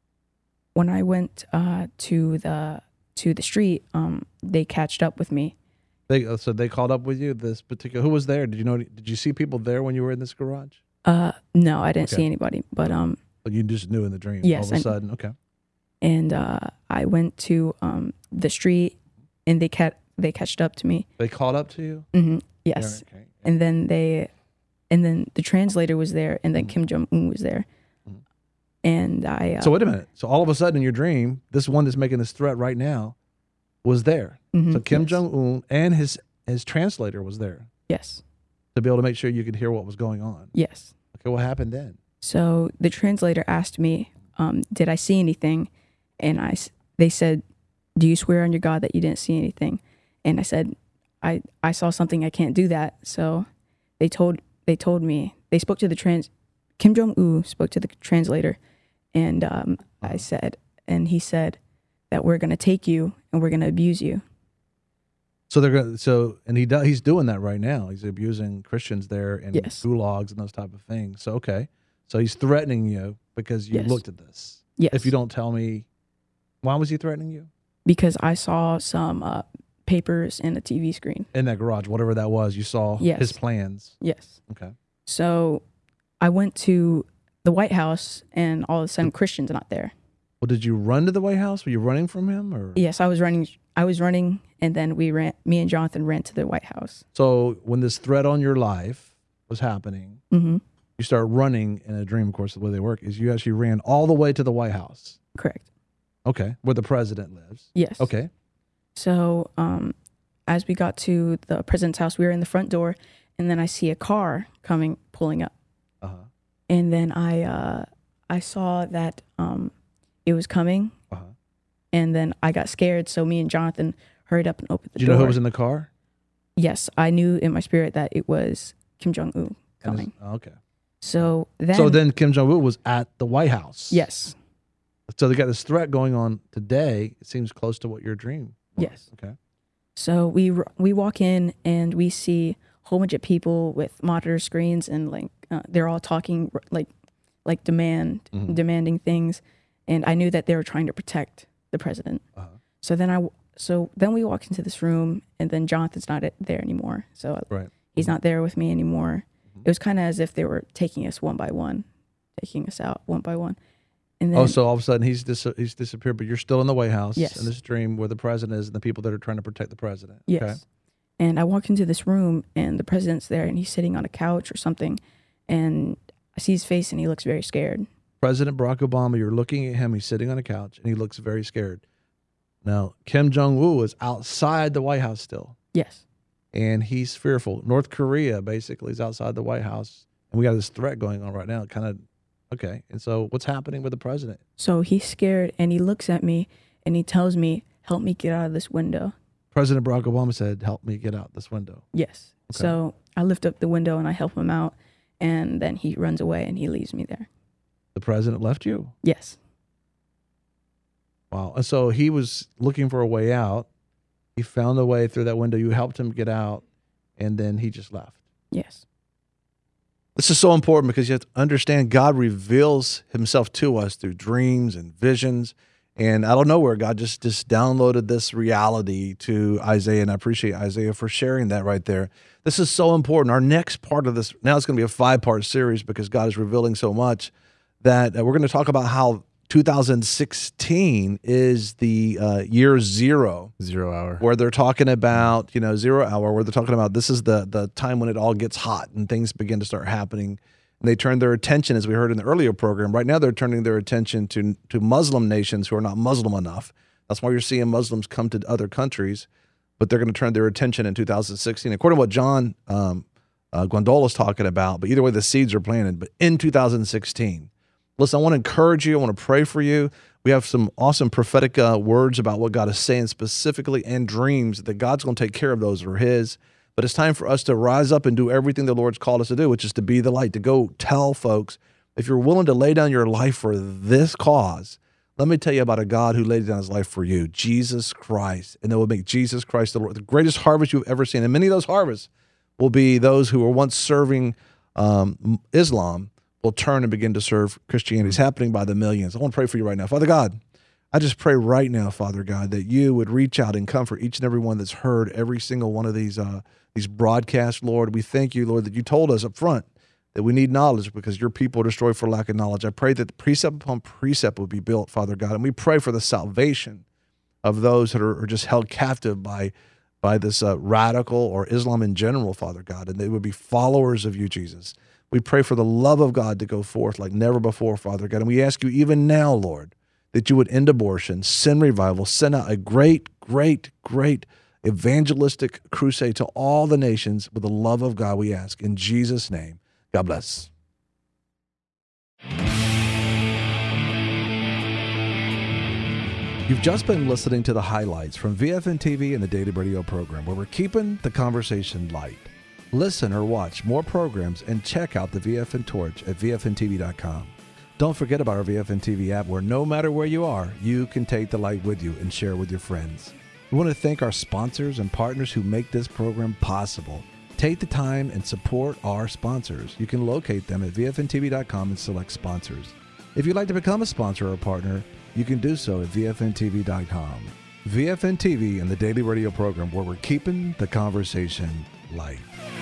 when I went uh, to the to the street, um, they catched up with me. They so they called up with you. This particular who was there? Did you know? Did you see people there when you were in this garage? Uh, no, I didn't okay. see anybody. But um, but you just knew in the dream. Yes, all of a sudden, okay. And uh, I went to um the street, and they cat they catched up to me. They called up to you. Mm-hmm. Yes. Yeah, okay. And then they, and then the translator was there, and then mm-hmm. Kim Jong Un was there. Mm-hmm. And I. Uh, so wait a minute. So all of a sudden in your dream, this one that's making this threat right now was there. Mm-hmm. So Kim yes. Jong Un and his his translator was there. Yes. To be able to make sure you could hear what was going on. Yes. Okay, what happened then? So the translator asked me, um, "Did I see anything?" And I, they said, "Do you swear on your God that you didn't see anything?" And I said, "I, I saw something. I can't do that." So they told they told me they spoke to the trans. Kim Jong Un spoke to the translator, and um, I said, and he said that we're going to take you and we're going to abuse you. So they're going. So and he do, he's doing that right now. He's abusing Christians there in yes. gulags and those type of things. So okay, so he's threatening you because you yes. looked at this. Yes. If you don't tell me, why was he threatening you? Because I saw some uh, papers and a T V screen in that garage, whatever that was. You saw yes. his plans. Yes. Okay. So I went to the White House, and all of a sudden, Christian's not there. Well, did you run to the White House? Were you running from him, or? Yes, I was running. I was running, and then we ran. Me and Jonathan ran to the White House. So when this threat on your life was happening, mm-hmm. you start running in a dream. Of course, the way they work is you actually ran all the way to the White House. Correct. Okay, where the president lives. Yes. Okay. So, um, as we got to the president's house, we were in the front door, and then I see a car coming, pulling up. Uh huh. And then I, uh, I saw that um, it was coming. Uh huh. And then I got scared, so me and Jonathan hurried up and opened the door. Did you door. know who was in the car? Yes, I knew in my spirit that it was Kim Jong Un coming. Okay. So then. So then Kim Jong Un was at the White House. Yes. So they got this threat going on today. It seems close to what your dream was. Yes. Okay. So we we walk in and we see a whole bunch of people with monitor screens, and like uh, they're all talking like like demand mm-hmm. demanding things, and I knew that they were trying to protect the president. Uh-huh. So then I so then we walk into this room, and then Jonathan's not there anymore. So right. he's mm-hmm. not there with me anymore. Mm-hmm. It was kind of as if they were taking us one by one, taking us out one by one. And then, oh, so all of a sudden he's dis- he's disappeared, but you're still in the White House yes. in this dream where the president is and the people that are trying to protect the president. Yes. Okay. And I walk into this room, and the president's there, and he's sitting on a couch or something, and I see his face, and he looks very scared. President Barack Obama, you're looking at him. He's sitting on a couch, and he looks very scared. Now, Kim Jong-un is outside the White House still, Yes. and he's fearful. North Korea basically is outside the White House, and we got this threat going on right now. Kind of, okay. And so what's happening with the president? So he's scared and he looks at me and he tells me, help me get out of this window. President Barack Obama said, help me get out this window. Yes. Okay. So I lift up the window and I help him out, and then he runs away and he leaves me there. The president left you? Yes. Wow. And so he was looking for a way out. He found a way through that window. You helped him get out, and then he just left. Yes. This is so important because you have to understand God reveals himself to us through dreams and visions. And I don't know where God just, just downloaded this reality to Isaiah, and I appreciate Isaiah for sharing that right there. This is so important. Our next part of this, now it's going to be a five-part series because God is revealing so much that uh, we're going to talk about how two thousand sixteen is the uh, year zero. Zero hour. Where they're talking about, you know, zero hour, where they're talking about this is the the time when it all gets hot and things begin to start happening. And they turn their attention, as we heard in the earlier program. Right now they're turning their attention to, to Muslim nations who are not Muslim enough. That's why you're seeing Muslims come to other countries, but they're going to turn their attention in two thousand sixteen. According to what John um, uh, Guandola is talking about, but either way, the seeds are planted, but in two thousand sixteen. Listen, I want to encourage you. I want to pray for you. We have some awesome prophetic uh, words about what God is saying specifically, and dreams that God's going to take care of those that are his. But it's time for us to rise up and do everything the Lord's called us to do, which is to be the light, to go tell folks, if you're willing to lay down your life for this cause, let me tell you about a God who laid down his life for you, Jesus Christ. And that will make Jesus Christ the Lord, the greatest harvest you've ever seen. And many of those harvests will be those who were once serving um, Islam will turn and begin to serve Christianity. It's happening by the millions. I want to pray for you right now. Father God, I just pray right now, Father God, that you would reach out and comfort each and every one that's heard every single one of these uh, these broadcasts, Lord. We thank you, Lord, that you told us up front that we need knowledge because your people are destroyed for lack of knowledge. I pray that the precept upon precept would be built, Father God, and we pray for the salvation of those that are, are just held captive by, by this uh, radical or Islam in general, Father God, and they would be followers of you, Jesus. We pray for the love of God to go forth like never before, Father God. And we ask you even now, Lord, that you would end abortion, send revival, send out a great, great, great evangelistic crusade to all the nations with the love of God, we ask. In Jesus' name, God bless. You've just been listening to the highlights from V F N T V and the Daily Radio program, where we're keeping the conversation light. Listen or watch more programs and check out the V F N Torch at V F N T V dot com. Don't forget about our V F N T V app, where no matter where you are, you can take the light with you and share with your friends. We want to thank our sponsors and partners who make this program possible. Take the time and support our sponsors. You can locate them at V F N T V dot com and select sponsors. If you'd like to become a sponsor or a partner, you can do so at V F N T V dot com. V F N T V and the Daily Radio program, where we're keeping the conversation light.